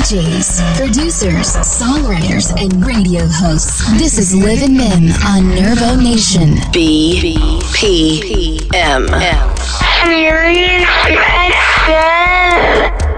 DJs, producers, songwriters, and radio hosts. This is Livin' Min on Nervo Nation. BPM. Serious XM.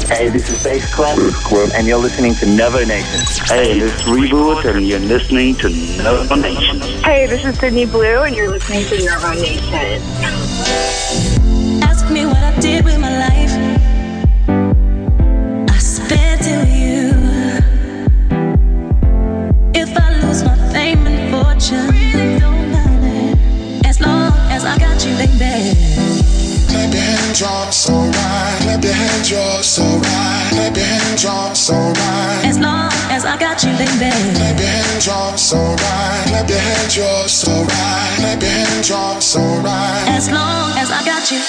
Hey, this is Bass Clef, and you're listening to Nervo Nation. Hey, this is Reboot, and you're listening to Nervo Nation. Hey, this is Sydney Blue, and you're listening to Nervo Nation. Ask me what I did with my life. I spent it with you. If I lose my fame and fortune, really don't matter. As long as I got you, baby. Clap your hands, you're so right. Clap your hands, you're so right. Clap your hands, you're so right. As long as I got you, baby. Clap your hands, you're so right. Clap your hands, you're so right. Clap your hands, you're so right. As long as I got you.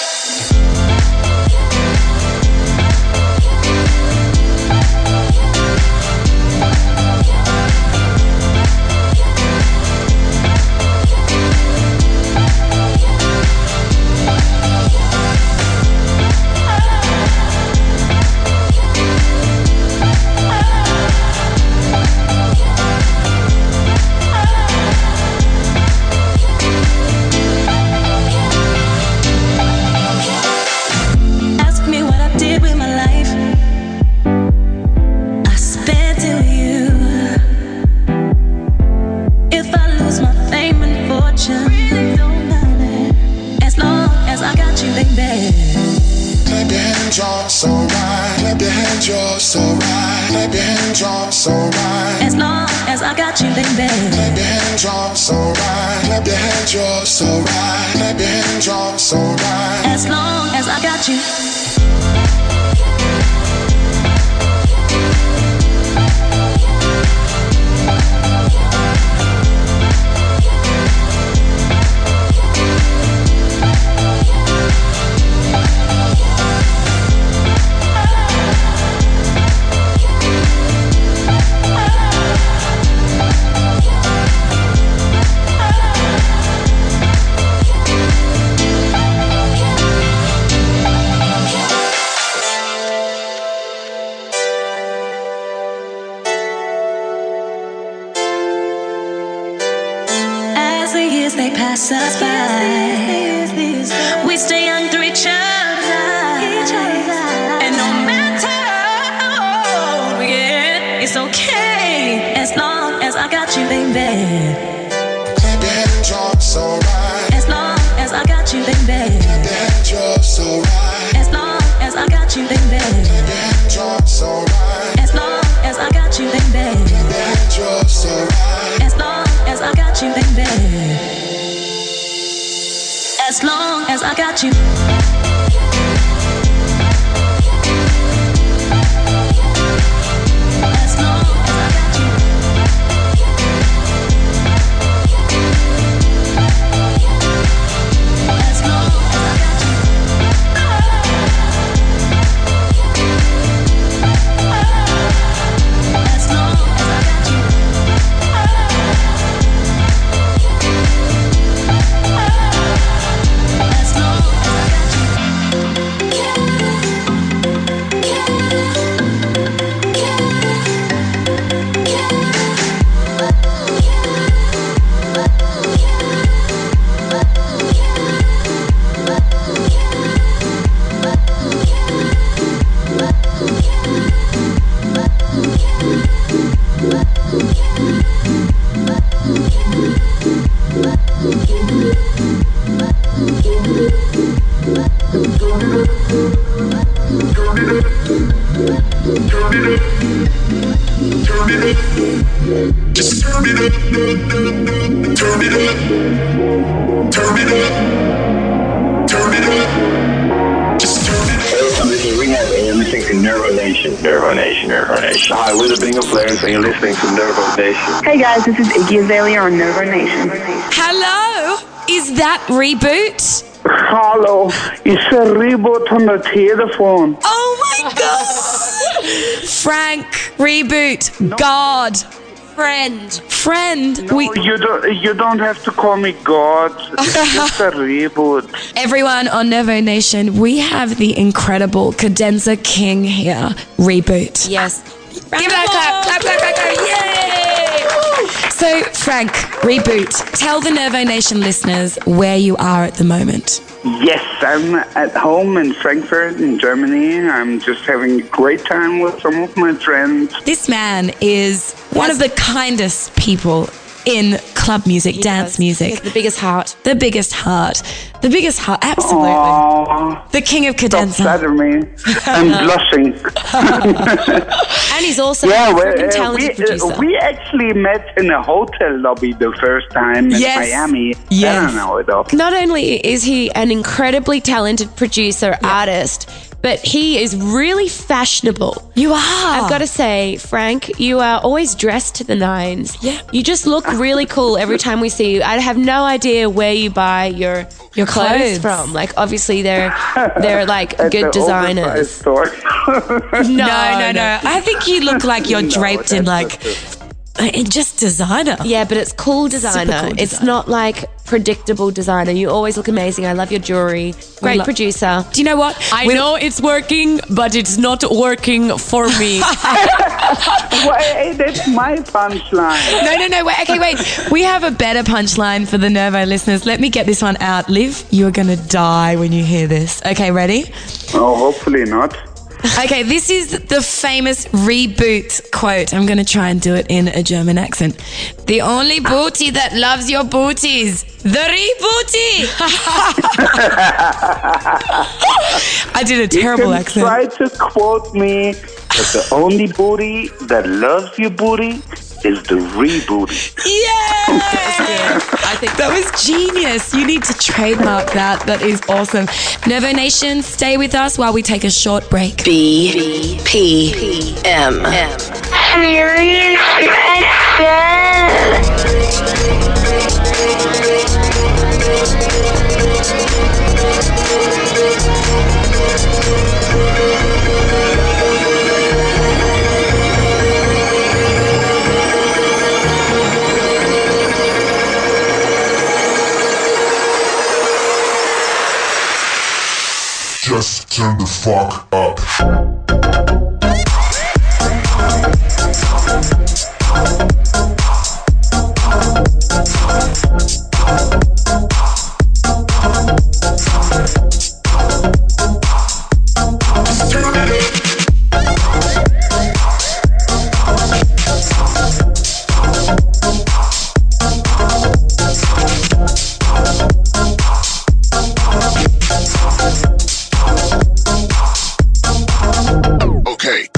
You're so right. Clap your hands, you're so right. Clap your hands, you're so right. As long as I got you, baby. Clap your hands, you're so right. Clap your hands, you're so right. Clap your hands, you're so right. As long as I got you. They pass us by. We stay young through each other. And no matter how old we get, it's okay as long as I got you, baby. Clap your hands, you're so right. As long as I got you, baby. Clap your hands, you're so right. As long as I got you, baby. Clap your hands, you're so right. As long as I got you, baby. Clap your hands, you're so right. As long as I got you, baby. As long as I got you. As long as I got you. As long as I got you. As long as I got you. As long as I got you. Just turn it up. Turn it up. Turn it up. Turn it up. Just turn it up. Hey, this is Rehab, and you're listening to Nervo Nation. Nervo Nation, Nervo Nation. Hi, we're the Bingo Flares, and you're listening to Nervo Nation. Hey guys, this is Iggy Azalea on Nervo Nation. Hello, is that Reboot? Hallo, is er Reboot on the telephone? Oh my God! Frank, Reboot, God, friend. No, you don't have to call me God. It's just a Reboot. Everyone on Nervo Nation, we have the incredible Cadenza King here, Reboot. Yes. Give that clap, clap, clap, clap, clap. Yay! So, Frank, Reboot, tell the Nervo Nation listeners where you are at the moment. Yes, I'm at home in Frankfurt, in Germany. I'm just having a great time with some of my friends. This man is one of the kindest people in club music, dance music. He has the biggest heart. The biggest heart. The biggest heart, absolutely. Aww. The king of Don't cadenza. flatter me. I'm blushing. And he's also a freaking talented producer. we actually met in a hotel lobby the first time in Miami. Yes. I don't know it all. Not only is he an incredibly talented producer, artist, but he is really fashionable. You are. I've got to say, Frank, you are always dressed to the nines. Yeah. You just look really cool every time we see you. I have no idea where you buy your clothes clothes from. Like, obviously, they're like At good the designers. oversized store. No. I think you look like you're draped in like just designer. Yeah, but it's cool designer. Super cool It's designer. not like predictable designer. You always look amazing. I love your jewelry. Great producer. Do you know what? I know it's working, but it's not working for me. Wait, that's my punchline. No. Wait. We have a better punchline for the Nervo listeners. Let me get this one out. Liv, you are going to die when you hear this. Okay, ready? Oh, hopefully not. Okay, this is the famous Reboot quote. I'm going to try and do it in a German accent. The only booty that loves your booties, the Rebooty. I did a terrible You can accent. try to quote me, but the only booty that loves your booty is the rebooty. Yeah! I think that was genius. You need to trademark that. That is awesome. Nervo Nation, stay with us while we take a short break. BPM. Serious Just turn the fuck up. Okay.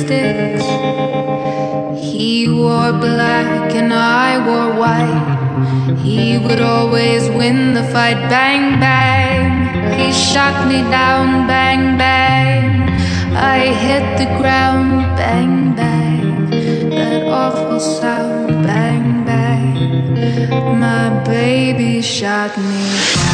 sticks. He wore black and I wore white. He would always win the fight. Bang, bang. He shot me down. Bang, bang. I hit the ground. Bang, bang. That awful sound. Bang, bang. My baby shot me down.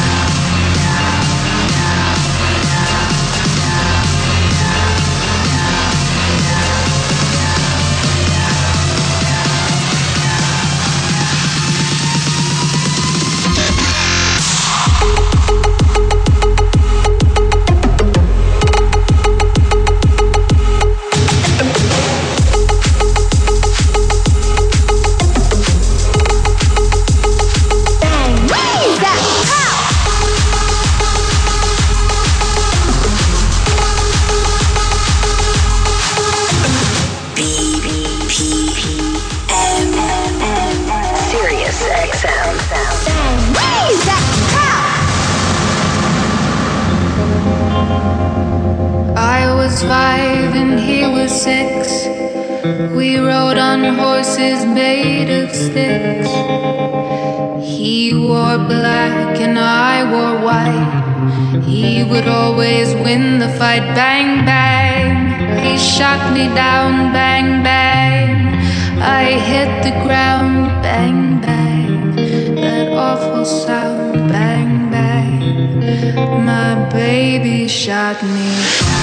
Five and he was 6. We rode on horses made of sticks. He wore black and I wore white. He would always win the fight. Bang, bang. He shot me down. Bang, bang. I hit the ground. Bang, bang. That awful sound. Bang, bang. My baby shot me down.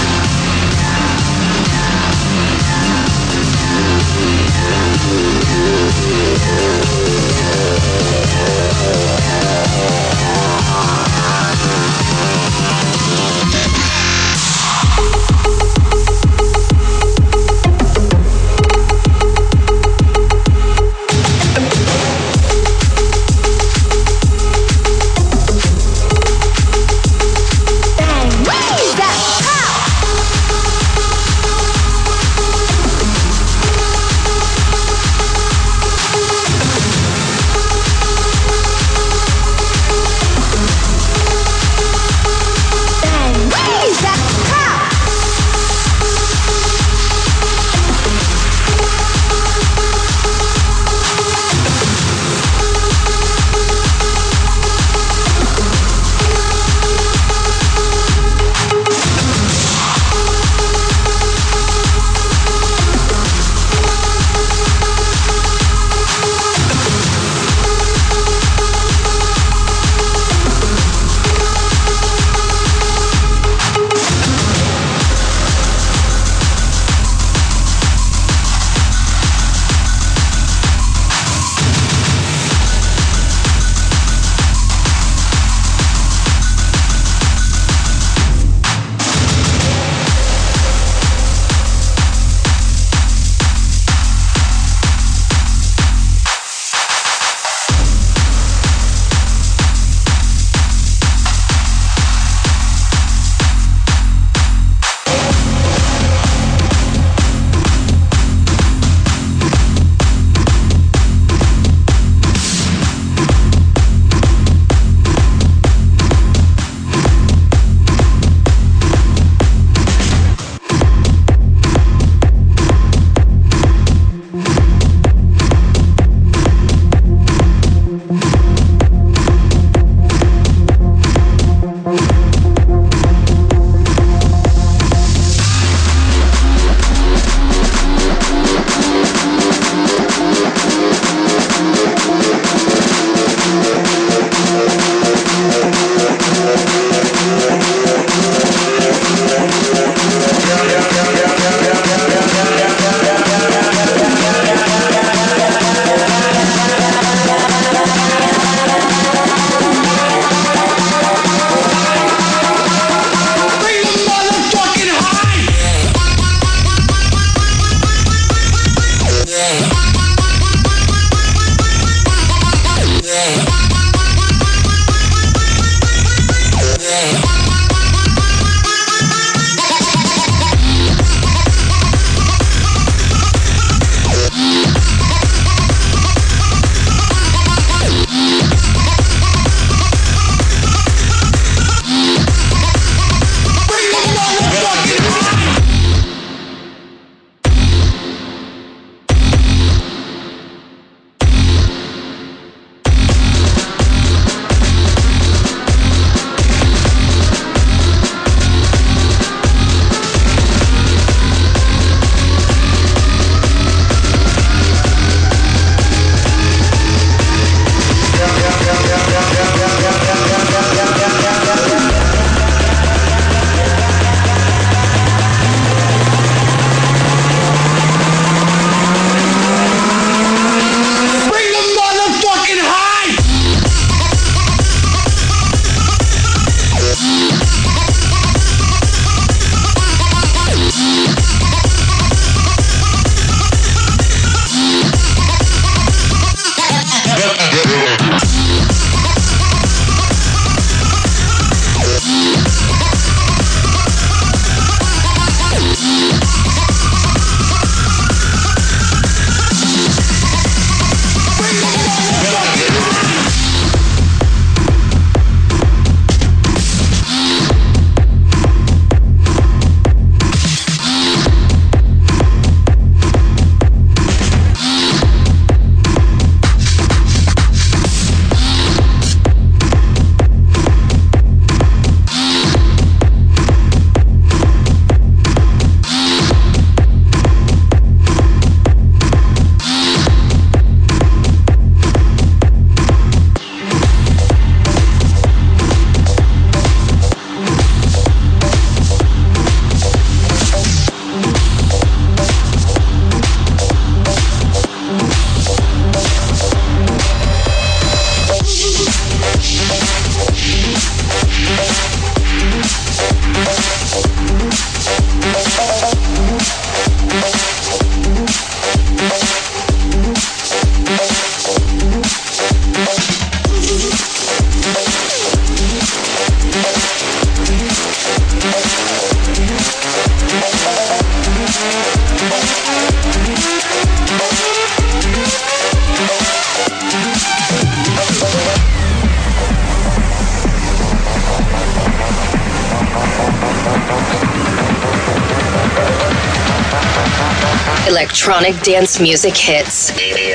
electronic dance music hits.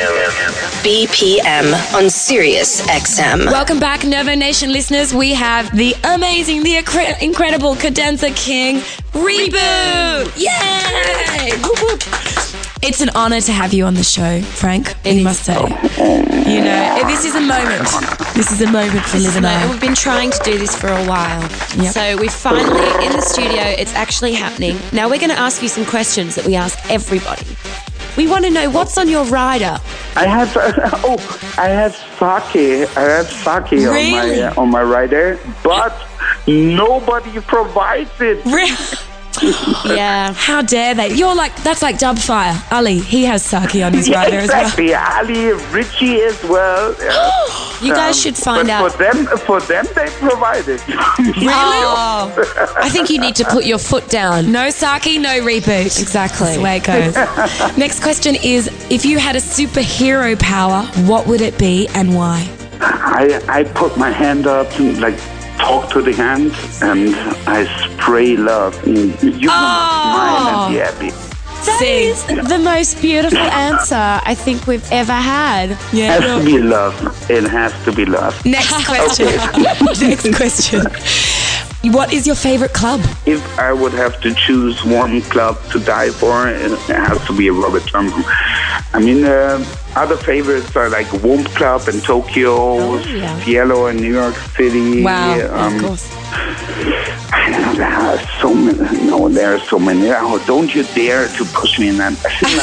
BPM on Sirius XM. Welcome back, Nervo Nation listeners. We have the amazing, the incredible Cadenza King Reboot. Yay! Whoop, whoop. It's an honor to have you on the show, Frank. We must say. You know, this is a moment. This is a moment for Liv and I. We've been trying to do this for a while. Yep. So we finally, in the studio, it's actually happening. Now we're going to ask you some questions that we ask everybody. We want to know what's on your rider. I have sake. I have sake Really? on my rider, but nobody provides it. Yeah. How dare they? You're like, that's like Dubfire. Ali, he has sake on his rider Exactly. Ali, Richie as well. Yeah. You guys should find but out. For them, they provide it. Really? Oh, I think you need to put your foot down. No sake, no reboot. Exactly. That's the way it goes. Next question is, if you had a superhero power, what would it be and why? I put my hand up and talk to the hand, and I spray love. You smile and be happy. That is the most beautiful answer I think we've ever had. Yeah. It has to be love. It has to be love. Next question. Next question. What is your favorite club? If I would have to choose one club to die for, it has to be a Robert Johnson. I mean, other favorites are like Womp Club in Tokyo, Cielo in New York City. Wow, of course. I don't know, there are so many. No, there are so many. Oh, don't you dare to push me in that.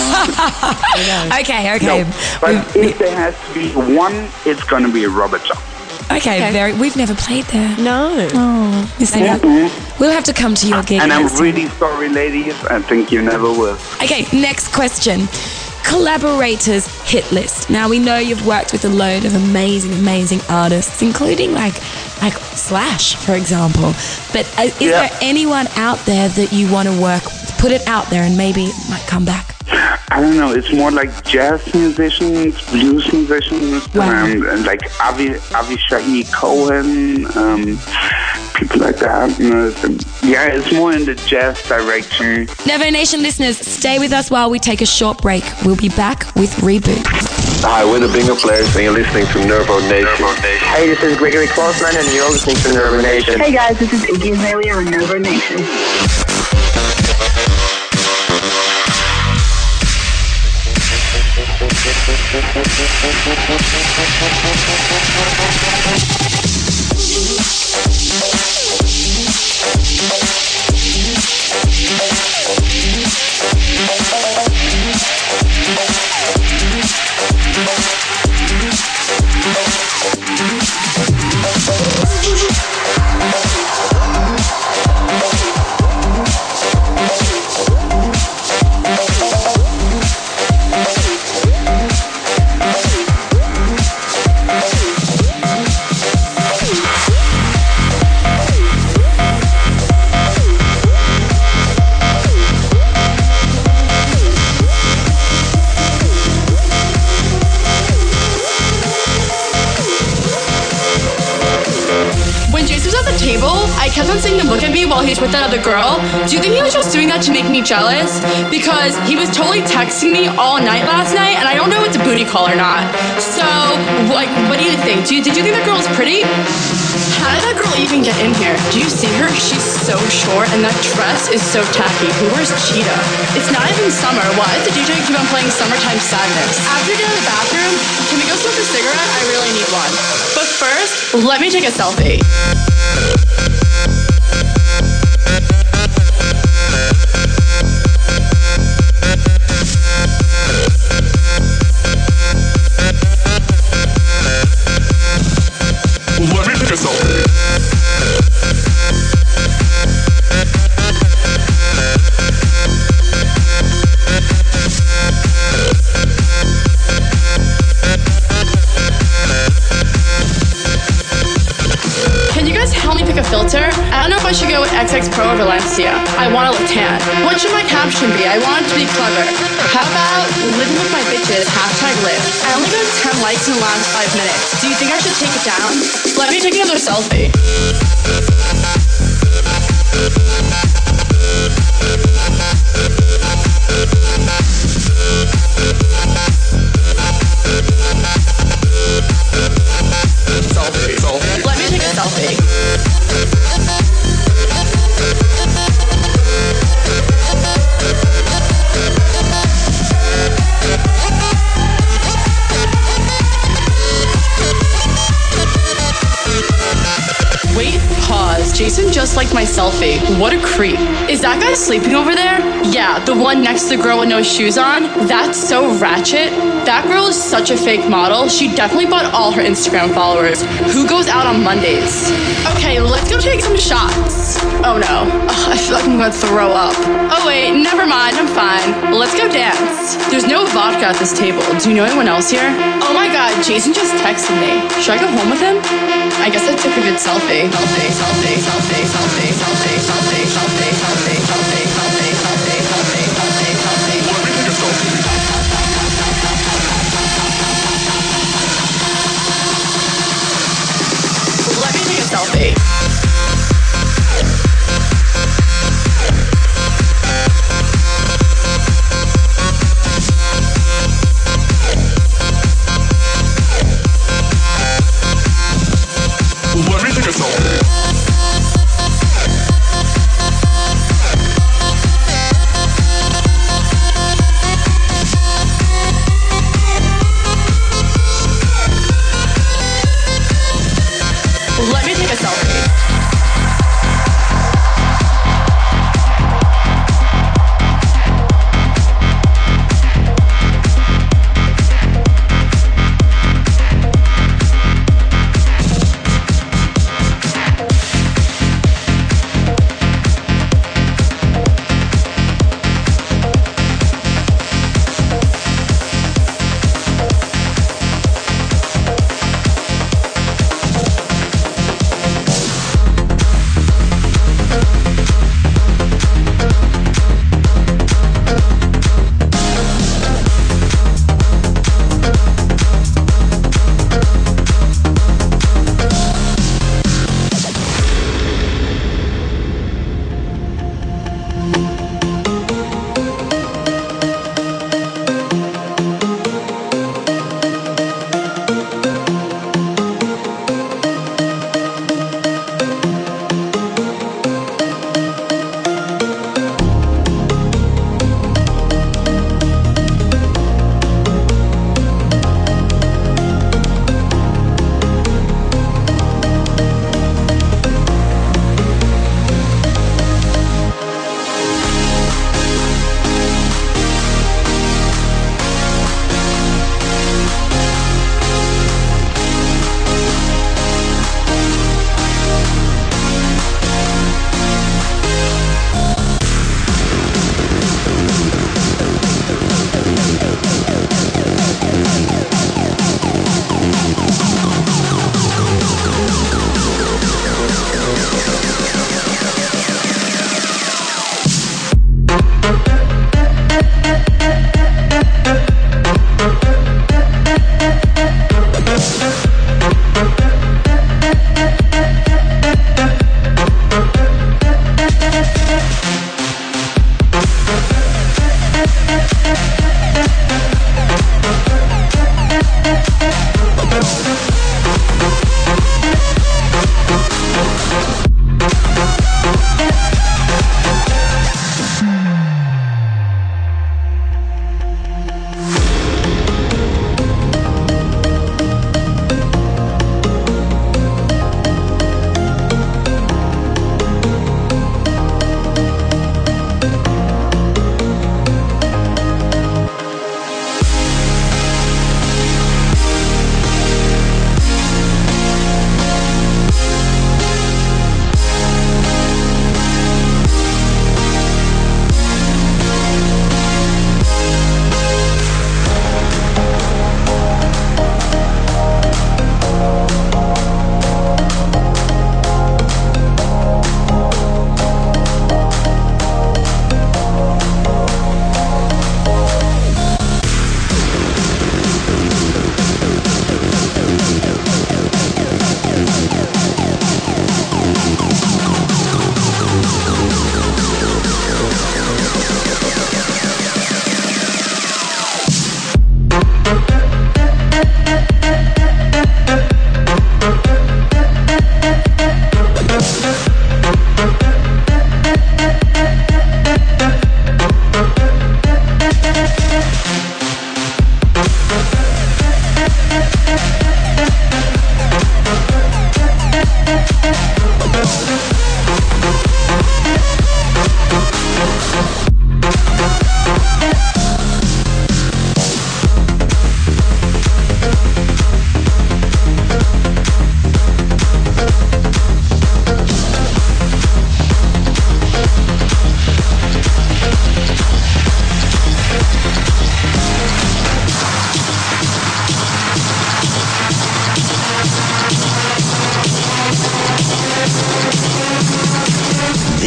Okay. No, but if there has to be one, it's going to be a Robert Johnson. Okay. We've never played there. No. Oh, you see that? We'll have to come to your gig. And I'm next time. really sorry, ladies. I think you never will. Okay, next question. Collaborators hit list. Now we know you've worked with a load of amazing artists, including like Slash, for example. But is there anyone out there that you want to put it out there and maybe it might come back? I don't know. It's more like jazz musicians, blues musicians, like Avishai Cohen, people like that. It's more in the jazz direction. Nervo Nation listeners, stay with us while we take a short break. We'll be back with Reboot. Hi, we're the Bingo Players, and you're listening to Nervo Nation. Hey, this is Gregory Klossman, and you're listening to Nervo Nation. Hey guys, this is Iggy Azalea on Nervo Nation. I kept on seeing him look at me while he's with that other girl. Do you think he was just doing that to make me jealous? Because he was totally texting me all night last night, and I don't know if it's a booty call or not. So, what do you think? Did you think that girl was pretty? How did that girl even get in here? Do you see her? She's so short, and that dress is so tacky. Who wears cheetah? It's not even summer. Why does the DJ keep on playing Summertime Sadness? After we get out of the bathroom, can we go smoke a cigarette? I really need one. But first, let me take a selfie. Let me take a selfie. Can you guys help me pick a filter? I don't know if I should go with XX Pro or Valencia. I want to look tan. What should my caption be? I want it to be clever. How about living with my bitches, #live. I only got 10 likes in the last 5 minutes. Do you think I should take it down? Let me take another selfie. just liked my selfie. What a creep. Is that guy sleeping over there? Yeah, the one next to the girl with no shoes on. That's so ratchet. That girl is such a fake model. She definitely bought all her Instagram followers. Who goes out on Mondays? Okay, let's go take some shots. Oh no. Ugh, I feel like I'm gonna throw up. Oh wait, never mind, I'm fine. Let's go dance. There's no vodka at this table. Do you know anyone else here? Oh my god, Jason just texted me. Should I go home with him? I guess I took a good selfie. Selfie, selfie, selfie, selfie, selfie, selfie, selfie, selfie, selfie, selfie, selfie, selfie, selfie, selfie. Let me take a selfie. Let me take a selfie.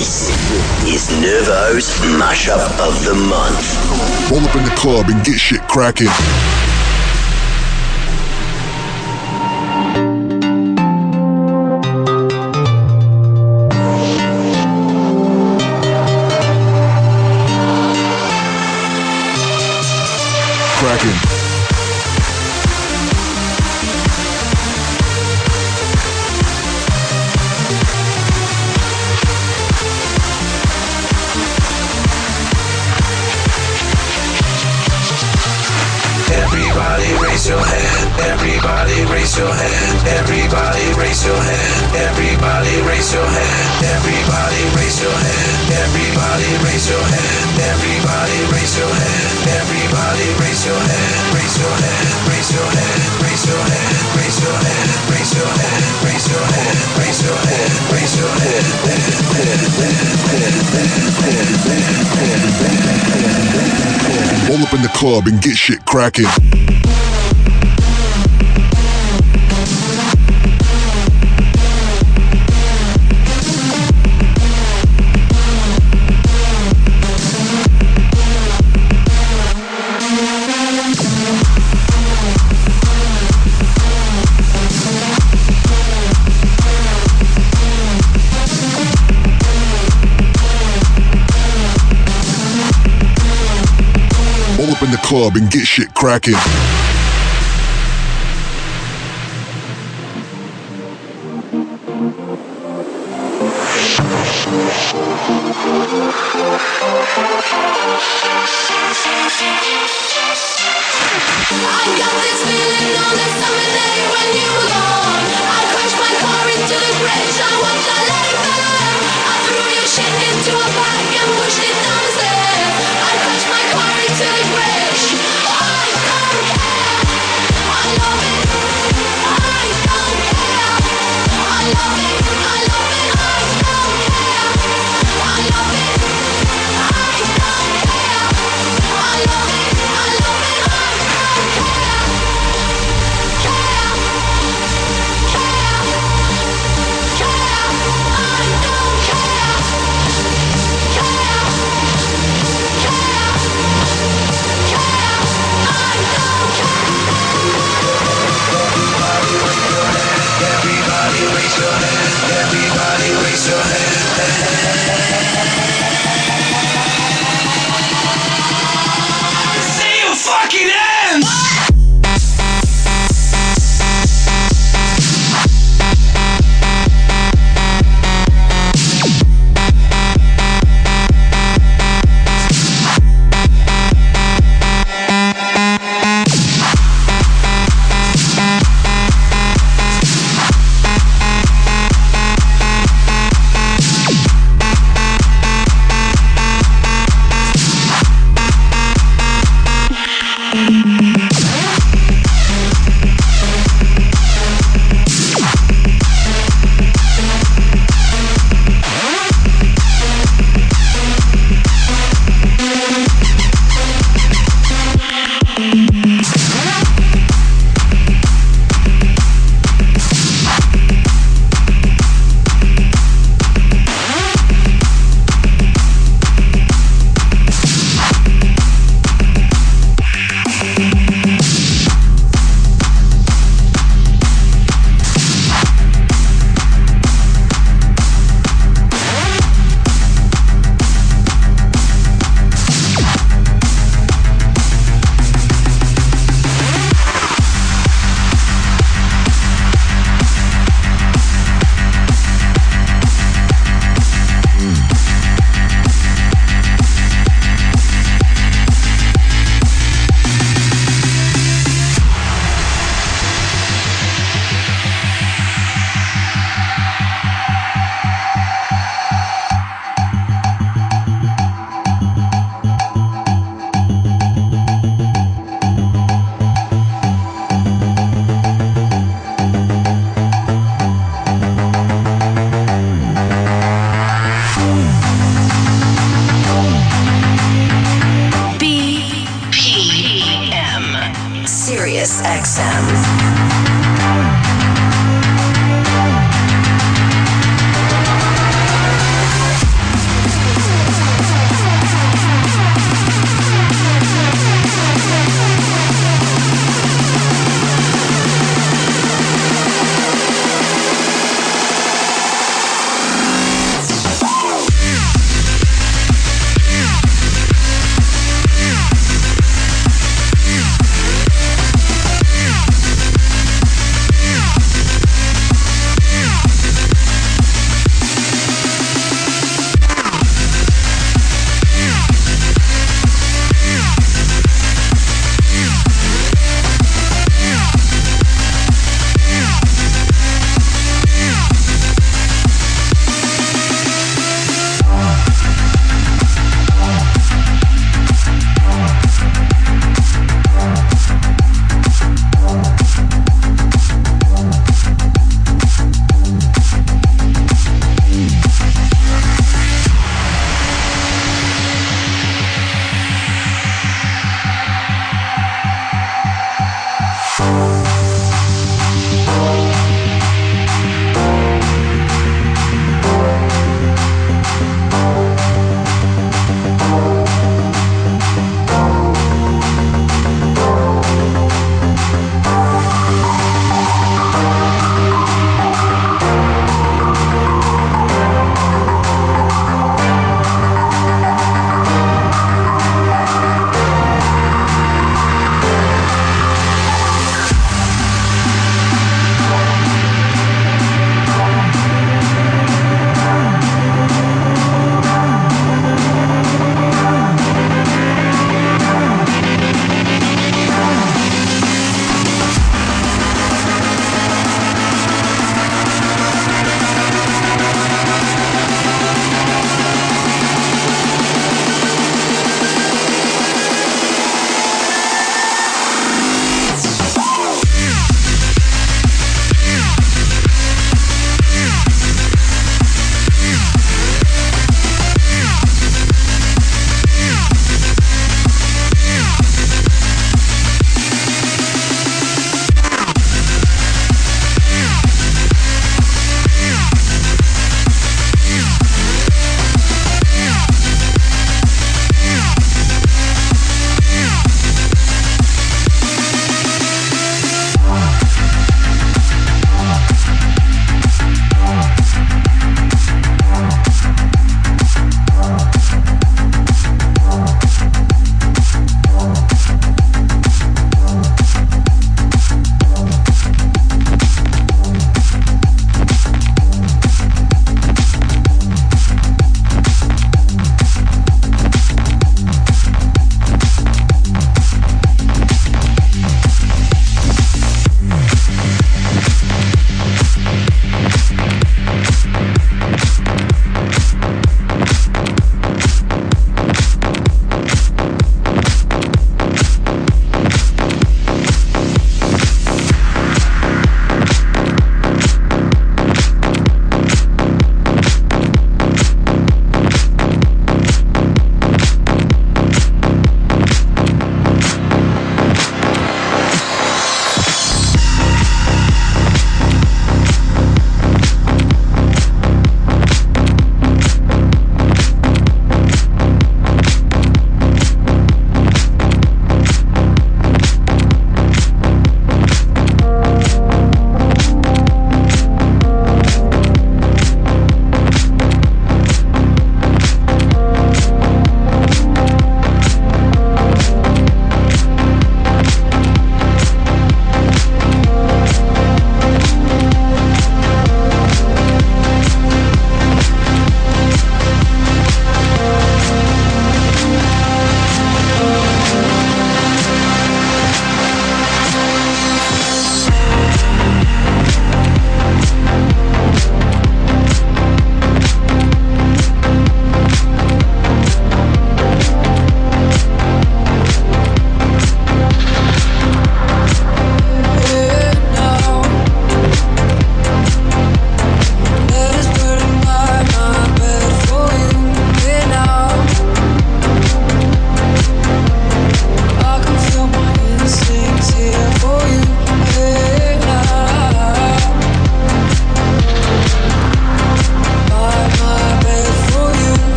This is Nervo's Mashup of the Month. Roll up in the club and get shit cracking. Cracking. Everybody raise your hand, everybody raise your hand, everybody raise your hand, everybody raise your hand, everybody raise your hand, everybody raise your hand, everybody raise your hand, everybody raise your hand, raise your hand, raise your hand, raise your hand, raise your hand, raise your hand, raise your hand, raise your hand, raise your hand. Roll up in the club and get shit cracking. Roll up in the club and get shit cracking. I got this feeling on a summer day when you were gone. I crashed my car into the bridge, I watched I let it burn. I threw your shit into a bag and pushed it down the stairs. I crashed my car into the bridge. I don't care, I love it. I don't care, I love it. I love it, I don't care, I love it. I don't care, I love it. I love it, I don't care.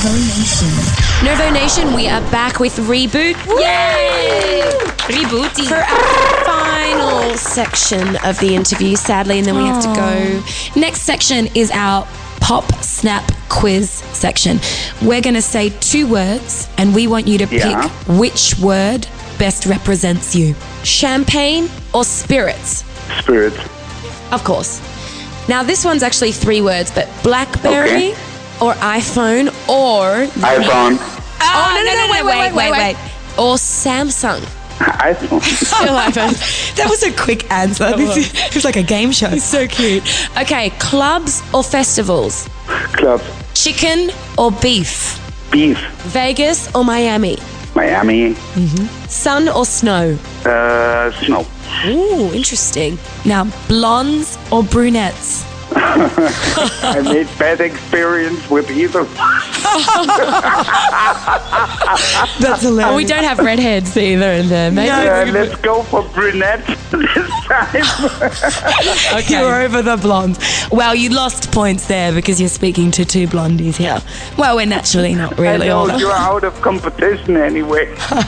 Nervo Nation. Nervo Nation, we are back with Reboot. Yay! Rebooty. For our final section of the interview, sadly, and then we have to go. Next section is our Pop Snap Quiz section. We're going to say 2 words, and we want you to pick which word best represents you. Champagne or spirits? Spirits. Of course. Now, this one's actually 3 words, but BlackBerry or iPhone or... iPhone. Oh, no, wait. Or Samsung. iPhone. Still iPhone. That was a quick answer. It was like a game show. It's so cute. Okay, clubs or festivals? Clubs. Chicken or beef? Beef. Vegas or Miami? Miami. Sun or snow? Snow. Ooh, interesting. Now, blondes or brunettes? I made bad experience with either. That's hilarious. Oh, we don't have redheads either in there. Maybe let's go for brunettes this time. Okay. You're over the blondes. Well, you lost points there because you're speaking to 2 blondies here. Well, we're naturally not really. I know, you're out of competition anyway.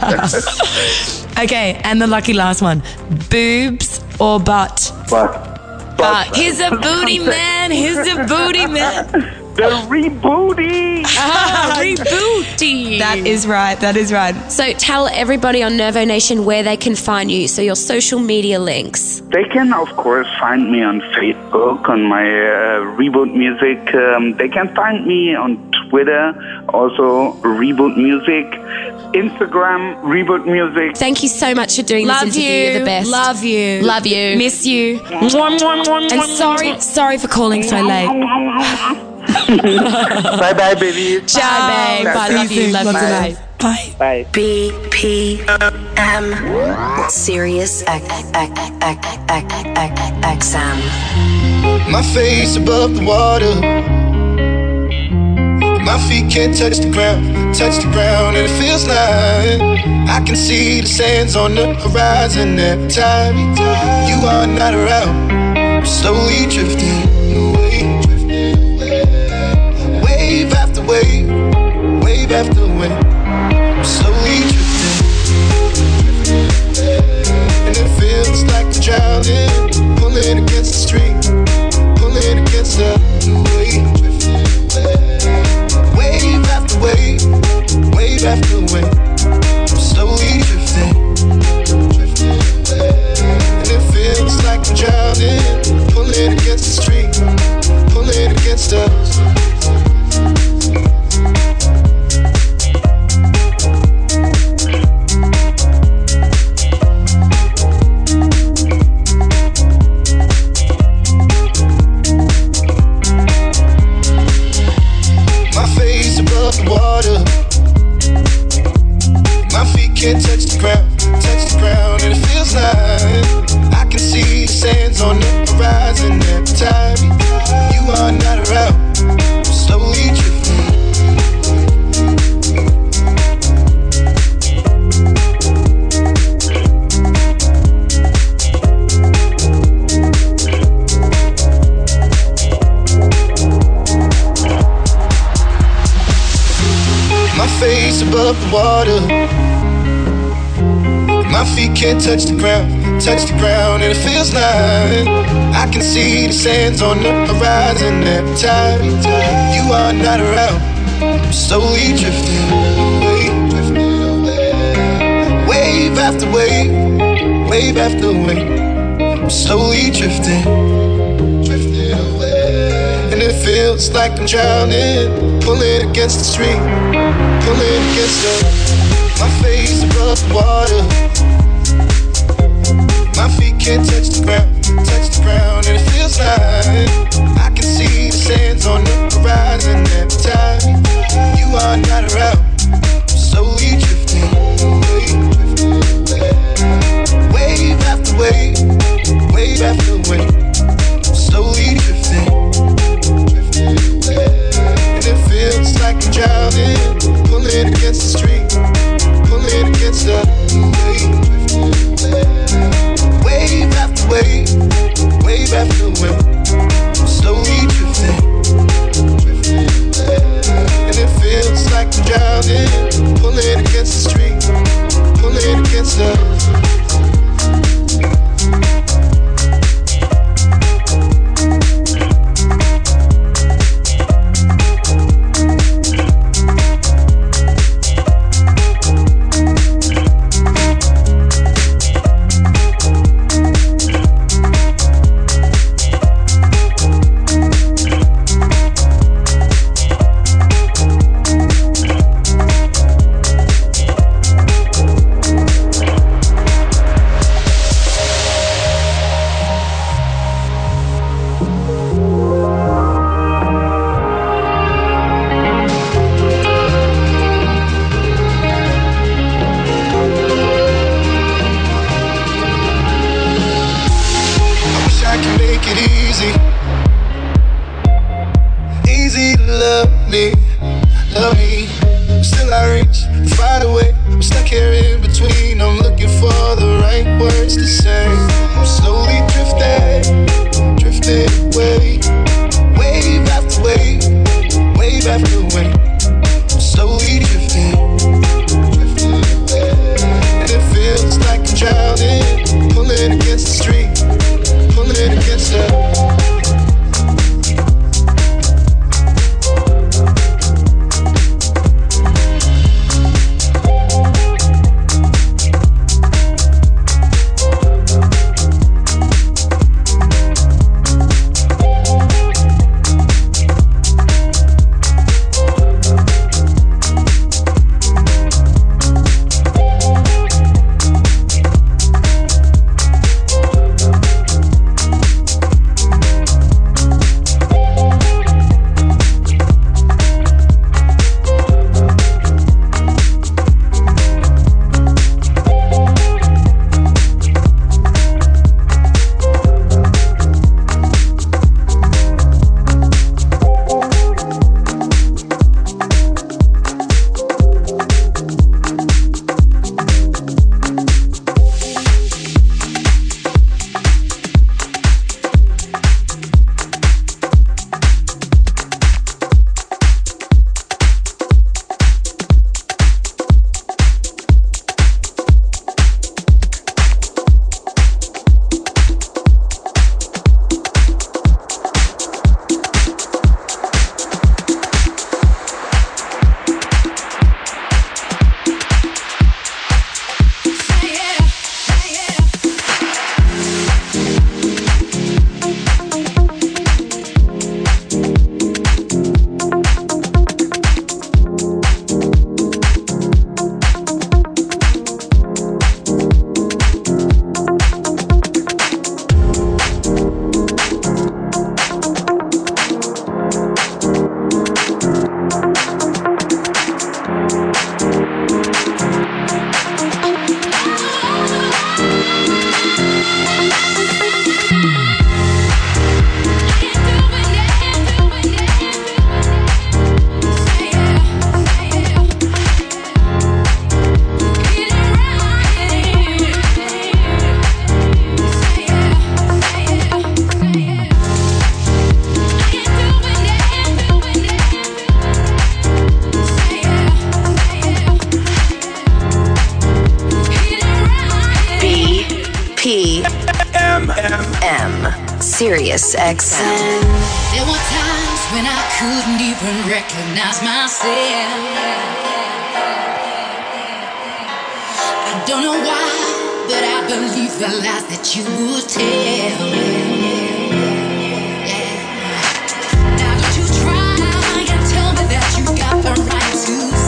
Okay, and the lucky last one. Boobs or butt? Butt. He's a booty man. The rebooty. Rebooty. That is right. So tell everybody on Nervo Nation where they can find you. So your social media links. They can, of course, find me on Facebook, on my Reboot Music. They can find me on Twitter, also Reboot Music. Instagram, Reboot Music. Thank you so much for doing this interview. You're the best. Love you. Miss you. And sorry for calling so late. Bye, baby. Ciao, babe. Bye. Love you. Bye. Bye. BPM. Sirius XM. My face above the water. My feet can't touch the ground, and it feels like I can see the sands on the horizon every time you are not around. I'm slowly drifting away, wave after wave, wave after wave. I'm slowly drifting, and it feels like I'm drowning, pulling against the stream, pulling against the wave. Wave after wave, wave after wave. I'm slowly drifting, and it feels like I'm drowning, pulling against the stream, pulling against us. Water. My feet can't touch the ground, and it feels like I can see the sands on the horizon every time you are not around. I'm slowly drifting. My face above the water. My feet can't touch the ground, and it feels like I can see the sands on the horizon every time you are not around. I'm slowly drifting away, wave after wave, wave after wave. I'm slowly drifting away, and it feels like I'm drowning, pulling against the stream, pulling against the. My face above the water. My feet can't touch the ground, and it feels like I can see the sands on the horizon every time you are not around. I'm slowly drifting away, wave after wave, wave after wave. I'm slowly drifting, and it feels like I'm drowning, pulling against the stream, pulling against the wave. Wave after wave, wave after wave. I'm slowly drifting, and it feels drowning, pulling against the street, pulling against us. Sirius XM. There were times when I couldn't even recognize myself. I don't know why, but I believe the lies that you would tell. Yeah. Now don't you try and tell me that you got the right to